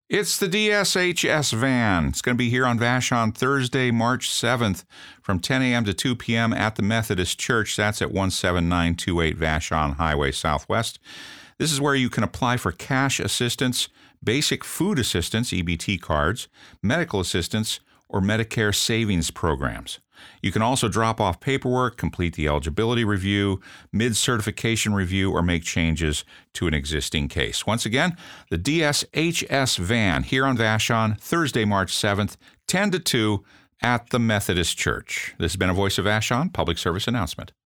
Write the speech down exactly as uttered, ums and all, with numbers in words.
It's the D S H S van. It's going to be here on Vashon Thursday, March seventh from ten a.m. to two p.m. at the Methodist Church. That's at one seven nine two eight Vashon Highway Southwest. This is where you can apply for cash assistance, basic food assistance, E B T cards, medical assistance, or Medicare savings programs. You can also drop off paperwork, complete the eligibility review, mid-certification review, or make changes to an existing case. Once again, the D S H S van here on Vashon, Thursday, March seventh, ten to two at the Methodist Church. This has been a Voice of Vashon public service announcement.